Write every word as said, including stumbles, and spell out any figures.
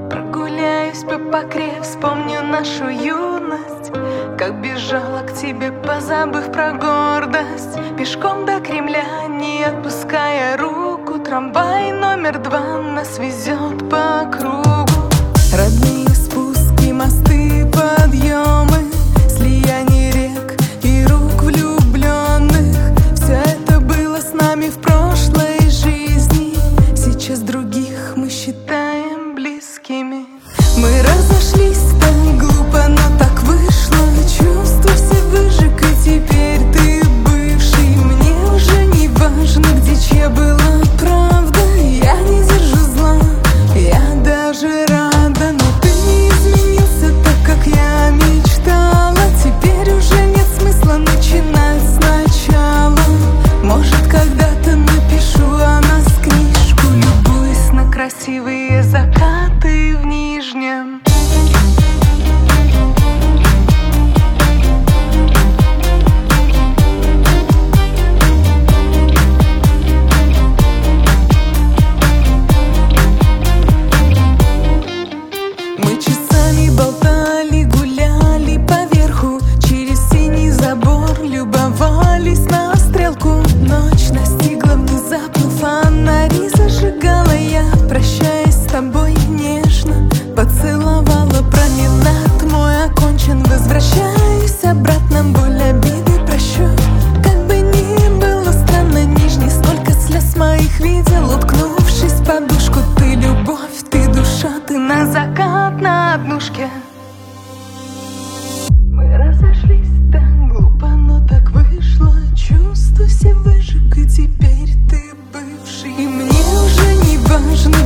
Прогуляюсь по Покре, вспомню нашу юность, как бежала к тебе, позабыв про гордость. Пешком до Кремля, не отпуская руку, трамвай номер два нас везет по кругу. Родные спуски, мосты, подъемы, слияние рек и рук влюбленных. Все это было с нами в прошлой жизни. Сейчас других мы считаем близкими. Мы разошлись так глупо, но так вышло. Чувства все выжег, и теперь ты бывший. Мне уже не важно, где чья была правда. Я не держу зла, я даже рада. Но ты не изменился так, как я мечтала. Теперь уже нет смысла начинать сначала. Может, когда-то напишу о нас книжку, любуясь на красивые закаты в Нижнем. Мы часами болтали, гуляли поверху, через синий забор любовались на стрелку. Ночь настигла внезапно, фонари зажигала я, прощаясь с тобой нежно, поцеловала. Променад мой окончен, возвращаюсь обратно, боль, обиды, прощу. Как бы ни было странно, Нижний, сколько слез моих видел, уткнувшись в подушку. Ты любовь, ты душа, ты на закат на однушке. Мы разошлись так глупо, но так вышло. Чувства все выжег, и теперь ты бывший. И мне уже не важно,